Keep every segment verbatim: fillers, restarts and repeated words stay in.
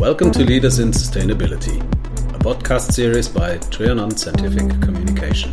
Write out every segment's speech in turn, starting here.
Welcome to Leaders in Sustainability, a podcast series by Trianon Scientific Communication.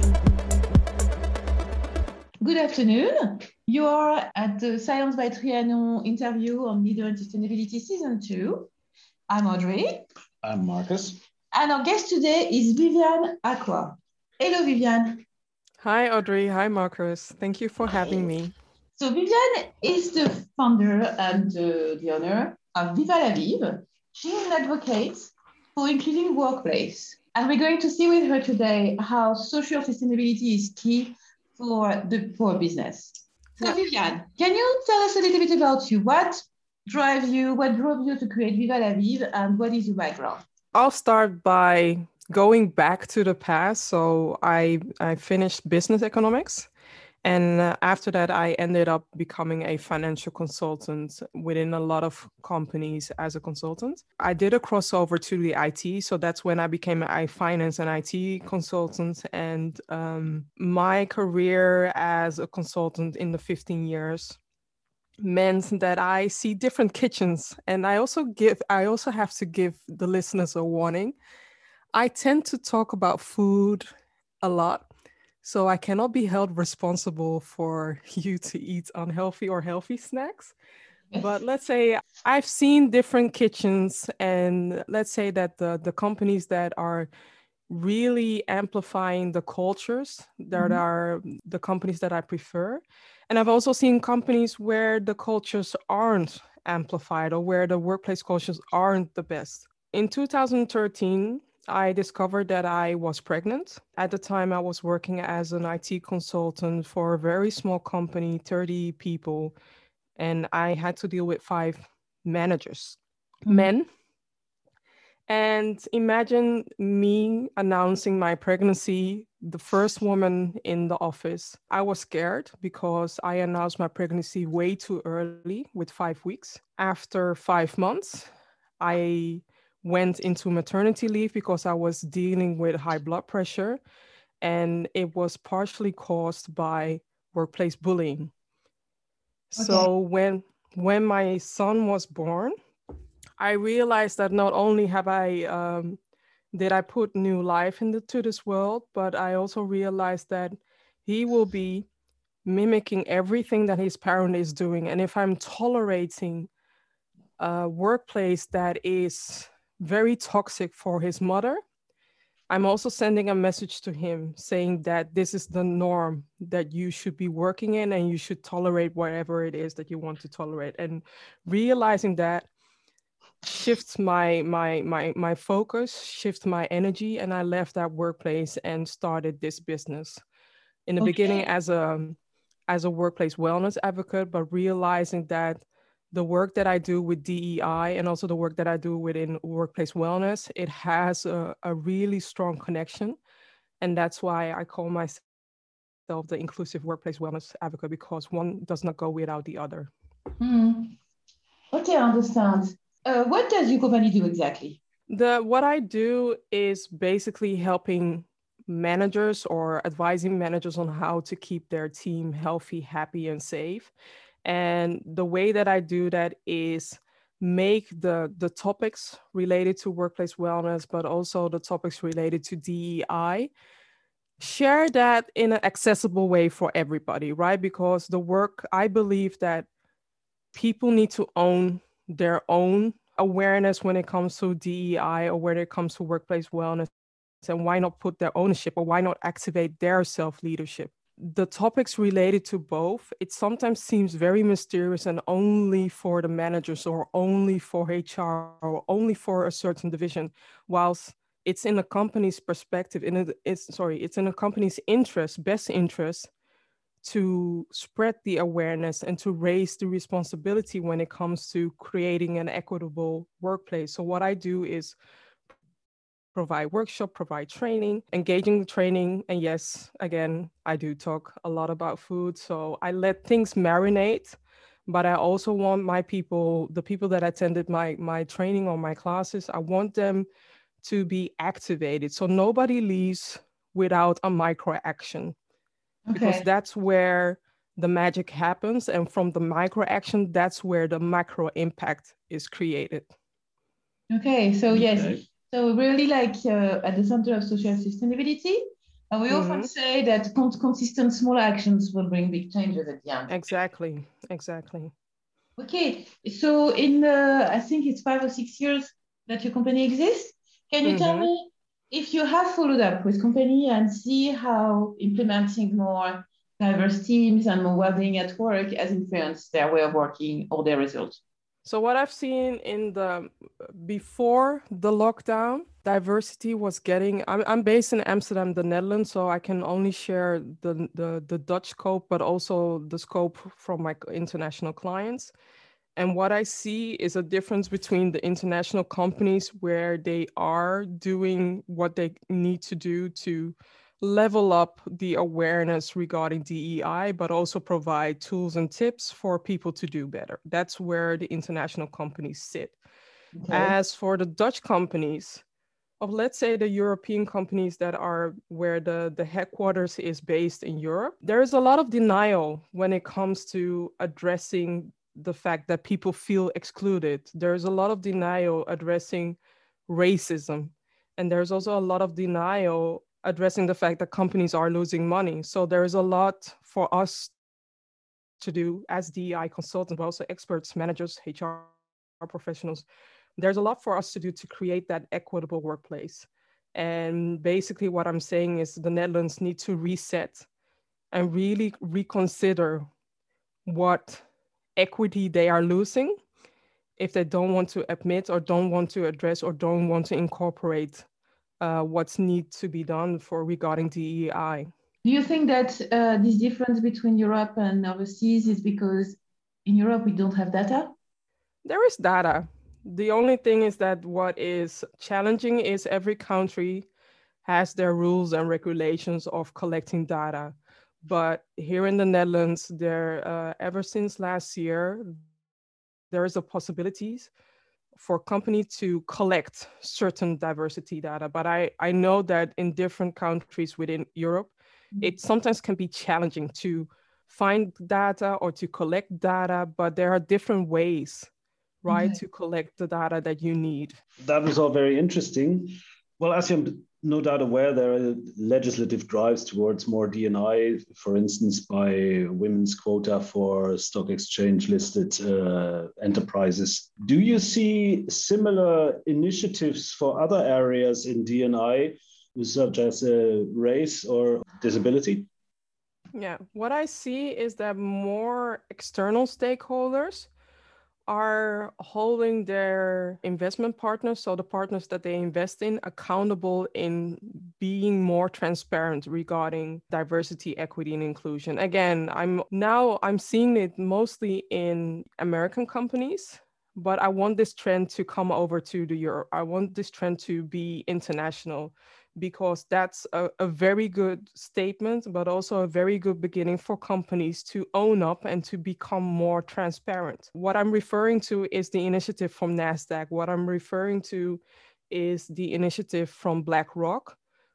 Good afternoon. You are at the Science by Trianon interview on Leader in Sustainability Season two. I'm Audrey. I'm Marcus. And our guest today is Viviane Acquah. Hello, Viviane. Hi, Audrey. Hi, Marcus. Thank you for having me. So Viviane is the founder and uh, the owner of Viva la Vive. She is an advocate for inclusive workplace. And we're going to see with her today how social sustainability is key for the for business. So yeah. Viviane, can you tell us a little bit about you? What drives you, what drove you to create Viva la Vive, and what is your background? I'll start by going back to the past. So I, I finished business economics. And uh, after that, I ended up becoming a financial consultant within a lot of companies as a consultant. I did a crossover to the I T. So that's when I became a finance and I T consultant. And um, my career as a consultant in the fifteen years meant that I see different kitchens. And I also give, I also have to give the listeners a warning. I tend to talk about food a lot. So I cannot be held responsible for you to eat unhealthy or healthy snacks. But let's say I've seen different kitchens, and let's say that the, the companies that are really amplifying the cultures that mm-hmm. are the companies that I prefer. And I've also seen companies where the cultures aren't amplified or where the workplace cultures aren't the best. In two thousand thirteen, I discovered that I was pregnant. At the time, I was working as an I T consultant for a very small company, thirty people, and I had to deal with five managers, mm-hmm. men. And imagine me announcing my pregnancy, the first woman in the office. I was scared because I announced my pregnancy way too early with five weeks. After five months, I went into maternity leave because I was dealing with high blood pressure, and it was partially caused by workplace bullying. Okay. So when when my son was born, I realized that not only have I um, did I put new life into this world, but I also realized that he will be mimicking everything that his parent is doing. And if I'm tolerating a workplace that is very toxic for his mother, I'm also sending a message to him saying that this is the norm that you should be working in, and you should tolerate whatever it is that you want to tolerate. And realizing that shifts my my my my focus, shifts my energy, and I left that workplace and started this business. In the okay. beginning as a as a workplace wellness advocate, but realizing that the work that I do with D E I and also the work that I do within workplace wellness, it has a, a really strong connection. And that's why I call myself the inclusive workplace wellness advocate, because one does not go without the other. Mm. Okay, I understand. Uh, what does your company do exactly? The what I do is basically helping managers or advising managers on how to keep their team healthy, happy, and safe. And the way that I do that is make the, the topics related to workplace wellness, but also the topics related to D E I, share that in an accessible way for everybody, right? Because the work, I believe that people need to own their own awareness when it comes to D E I or when it comes to workplace wellness. And why not put their ownership, or why not activate their self-leadership? The topics related to both, it sometimes seems very mysterious and only for the managers or only for H R or only for a certain division, whilst it's in a company's perspective, in a, it's sorry, it's in a company's interest, best interest, to spread the awareness and to raise the responsibility when it comes to creating an equitable workplace. So what I do is provide workshop, provide training, engaging the training. And yes, again, I do talk a lot about food. So I let things marinate, but I also want my people, the people that attended my, my training or my classes, I want them to be activated. So nobody leaves without a micro action, okay. Because that's where the magic happens. And from the micro action, that's where the macro impact is created. Okay, so Okay. yes, so really like uh, at the center of social sustainability. And we often Mm-hmm. say that con- consistent small actions will bring big changes at the end. Exactly. Exactly. Okay, so in uh, I think it's five or six years that your company exists. Can you tell Mm-hmm. me if you have followed up with company and see how implementing more diverse teams and more well-being at work has influenced their way of working or their results? So what I've seen in the before the lockdown, diversity was getting. I'm I'm based in Amsterdam, the Netherlands, so I can only share the the the Dutch scope, but also the scope from my international clients. And what I see is a difference between the international companies where they are doing what they need to do to level up the awareness regarding D E I, but also provide tools and tips for people to do better. That's where the international companies sit. Okay. As for the Dutch companies, of let's say the European companies that are where the, the headquarters is based in Europe, there is a lot of denial when it comes to addressing the fact that people feel excluded. There's a lot of denial addressing racism. And there's also a lot of denial addressing the fact that companies are losing money. So there's a lot for us to do as D E I consultants, but also experts, managers, H R professionals. There's a lot for us to do to create that equitable workplace. And basically, what I'm saying is the Netherlands need to reset and really reconsider what equity they are losing if they don't want to admit or don't want to address or don't want to incorporate uh, what's need to be done for regarding D E I. Do you think that uh, this difference between Europe and overseas is because in Europe we don't have data? There is data. The only thing is that what is challenging is every country has their rules and regulations of collecting data. But here in the Netherlands, there uh, ever since last year, there is a possibilities for company to collect certain diversity data. But I, I know that in different countries within Europe, it sometimes can be challenging to find data or to collect data, but there are different ways, right, Okay. to collect the data that you need. That was all very interesting. Well, as you're no doubt aware, there are legislative drives towards more D and I, for instance, by women's quota for stock exchange listed uh, enterprises. Do you see similar initiatives for other areas in D and I, such as uh, race or disability? Yeah, what I see is that more external stakeholders are holding their investment partners, so the partners that they invest in, accountable in being more transparent regarding diversity, equity, and inclusion. Again, I'm now I'm seeing it mostly in American companies, but I want this trend to come over to the Europe. I want this trend to be international, because that's a, a very good statement, but also a very good beginning for companies to own up and to become more transparent. What I'm referring to is the initiative from NASDAQ. What I'm referring to is the initiative from BlackRock,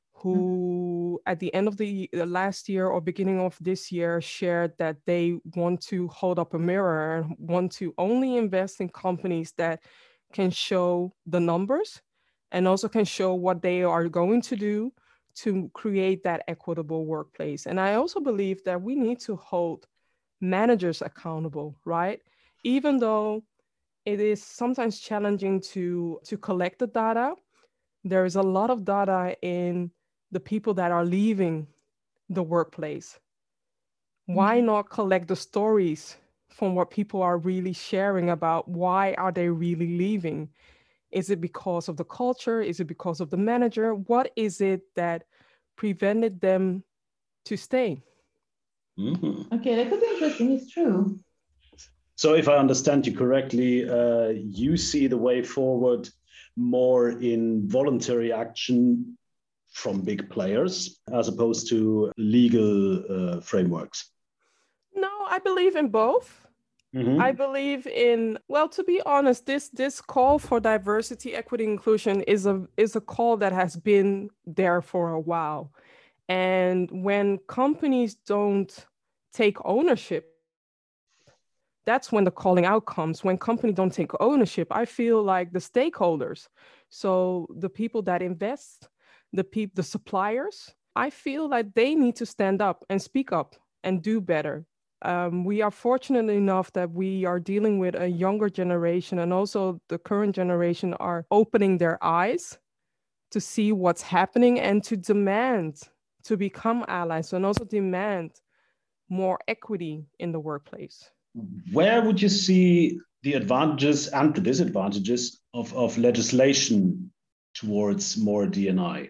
who at the end of the last year or beginning of this year shared that they want to hold up a mirror and want to only invest in companies that can show the numbers and also can show what they are going to do to create that equitable workplace. And I also believe that we need to hold managers accountable, right? Even though it is sometimes challenging to, to collect the data, there is a lot of data in the people that are leaving the workplace. Why not collect the stories from what people are really sharing about why are they really leaving? Is it because of the culture? Is it because of the manager? What is it that prevented them to stay? Mm-hmm. Okay, that could be interesting. It's true. So if I understand you correctly, uh, you see the way forward more in voluntary action from big players as opposed to legal uh, frameworks. No, I believe in both. Mm-hmm. I believe in, well, to be honest, this this call for diversity, equity, inclusion is a is a call that has been there for a while. And when companies don't take ownership that's when the calling out comes. When companies don't take ownership, I feel like the stakeholders, so the people that invest, the people, the suppliers, I feel like they need to stand up and speak up and do better. Um, we are fortunate enough that we are dealing with a younger generation, and also the current generation are opening their eyes to see what's happening and to demand to become allies, and also demand more equity in the workplace. Where would you see the advantages and the disadvantages of, of legislation towards more D and I?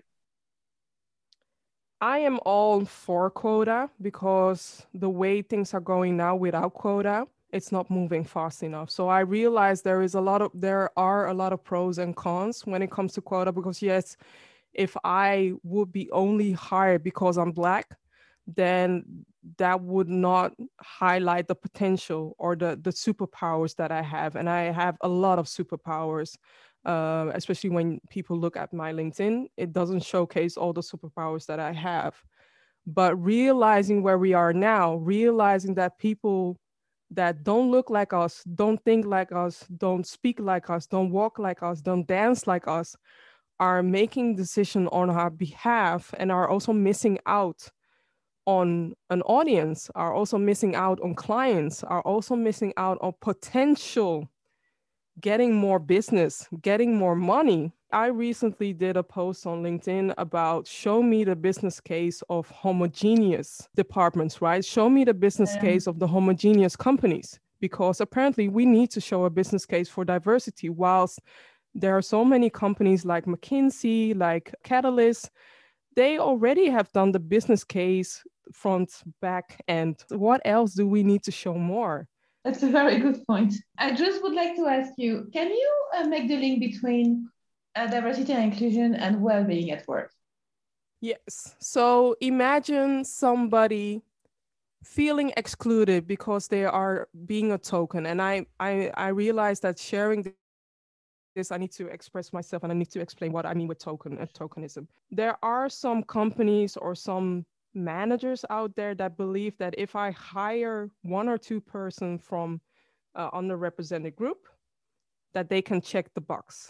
I am all for quota, because the way things are going now without quota, it's not moving fast enough. So I realize there is a lot of there are a lot of pros and cons when it comes to quota, because yes, if I would be only hired because I'm Black, then that would not highlight the potential or the, the superpowers that I have. And I have a lot of superpowers, uh, especially when people look at my LinkedIn. It doesn't showcase all the superpowers that I have. But realizing where we are now, realizing that people that don't look like us, don't think like us, don't speak like us, don't walk like us, don't dance like us, are making decisions on our behalf and are also missing out on an audience, are also missing out on clients, are also missing out on potential getting more business, getting more money. I recently did a post on LinkedIn about show me the business case of homogeneous departments, right? Show me the business yeah. case of the homogeneous companies, because apparently we need to show a business case for diversity, whilst there are so many companies like McKinsey, like Catalyst, they already have done the business case front, back, and what else do we need to show more? That's a very good point. I just would like to ask you, can you uh, make the link between uh, diversity and inclusion and well-being at work? Yes. So imagine somebody feeling excluded because they are being a token. And I, I, I realize that sharing this, I need to express myself and I need to explain what I mean with token and tokenism. There are some companies or some managers out there that believe that if I hire one or two person from uh, underrepresented group, that they can check the box.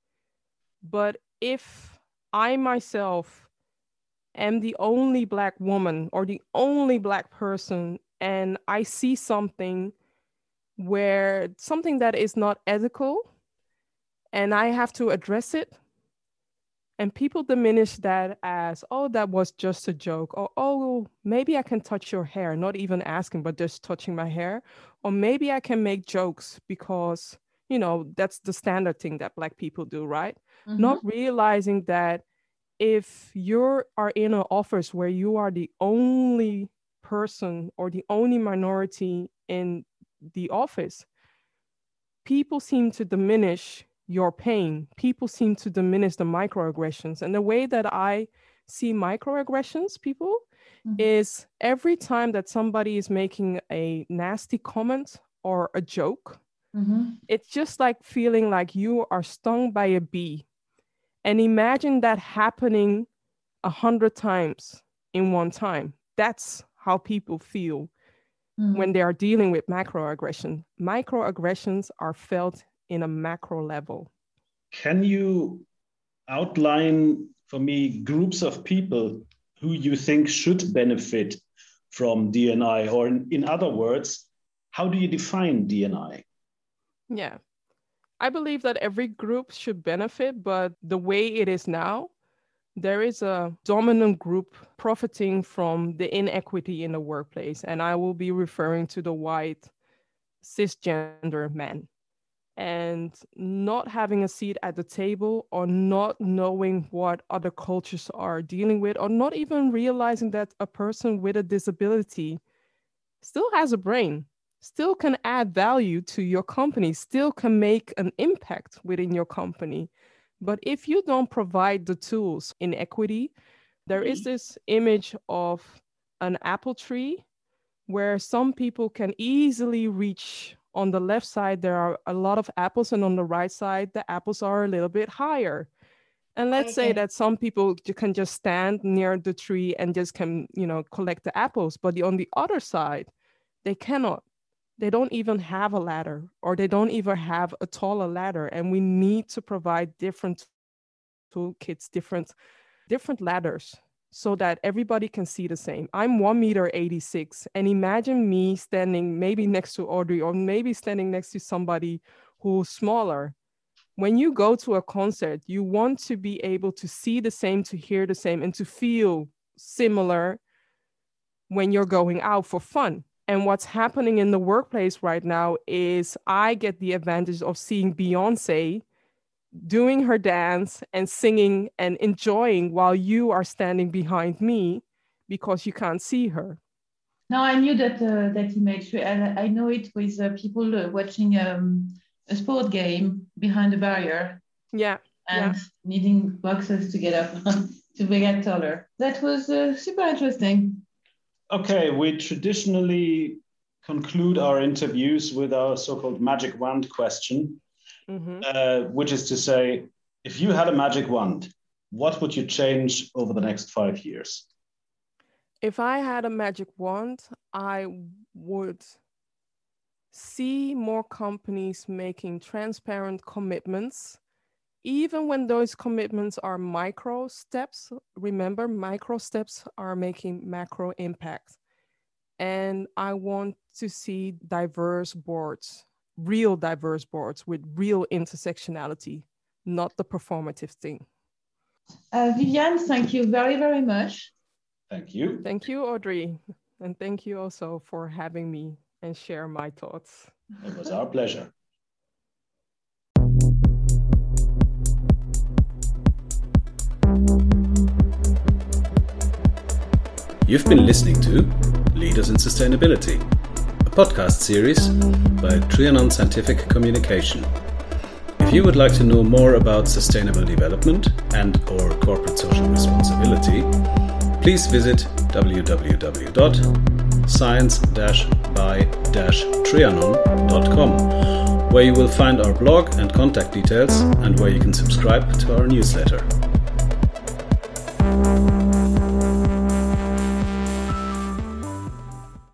But if I myself am the only Black woman or the only Black person, and I see something where something that is not ethical, and I have to address it, and people diminish that as, oh, that was just a joke. Or, oh, maybe I can touch your hair, not even asking, but just touching my hair. Or maybe I can make jokes because, you know, that's the standard thing that Black people do, right? Mm-hmm. Not realizing that if you are in an office where you are the only person or the only minority in the office, people seem to diminish your pain. People seem to diminish the microaggressions. And the way that I see microaggressions, people, mm-hmm. is every time that somebody is making a nasty comment or a joke, mm-hmm. it's just like feeling like you are stung by a bee. And imagine that happening a hundred times in one time. That's how people feel mm-hmm. when they are dealing with macroaggression. Microaggressions are felt in a macro level. Can you outline for me groups of people who you think should benefit from D and I? Or in, in other words, how do you define D and I? Yeah, I believe that every group should benefit, but the way it is now, there is a dominant group profiting from the inequity in the workplace. And I will be referring to the white cisgender men. And not having a seat at the table, or not knowing what other cultures are dealing with, or not even realizing that a person with a disability still has a brain, still can add value to your company, still can make an impact within your company. But if you don't provide the tools in equity, there is this image of an apple tree where some people can easily reach. On the left side, there are a lot of apples, and on the right side, the apples are a little bit higher. And let's okay. say that some people can just stand near the tree and just can, you know, collect the apples. But on the other side, they cannot. they don't even have a ladder, or they don't even have a taller ladder. And we need to provide different toolkits, different, different ladders, so that everybody can see the same. I'm one meter eighty-six, and imagine me standing maybe next to Audrey, or maybe standing next to somebody who's smaller. When you go to a concert, you want to be able to see the same, to hear the same, and to feel similar when you're going out for fun. And what's happening in the workplace right now is I get the advantage of seeing Beyonce doing her dance and singing and enjoying while you are standing behind me because you can't see her. Now I knew that uh, that image, and I know it with uh, people uh, watching um, a sport game behind a barrier. Yeah. And yeah. needing boxes to get up to get taller. That was uh, super interesting. Okay, we traditionally conclude our interviews with our so-called magic wand question, mm-hmm. uh, which is to say, if you had a magic wand, what would you change over the next five years? If I had a magic wand, I would see more companies making transparent commitments, even when those commitments are micro steps. Remember, micro steps are making macro impact. And I want to see diverse boards, real diverse boards with real intersectionality, not the performative thing. Uh, Viviane, thank you very, very much. Thank you. Thank you, Audrey. And thank you also for having me and share my thoughts. It was our pleasure. You've been listening to Leaders in Sustainability, a podcast series by Trianon Scientific Communication. If you would like to know more about sustainable development and or corporate social responsibility, please visit w w w dot science dash by dash trianon dot com, where you will find our blog and contact details, and where you can subscribe to our newsletter.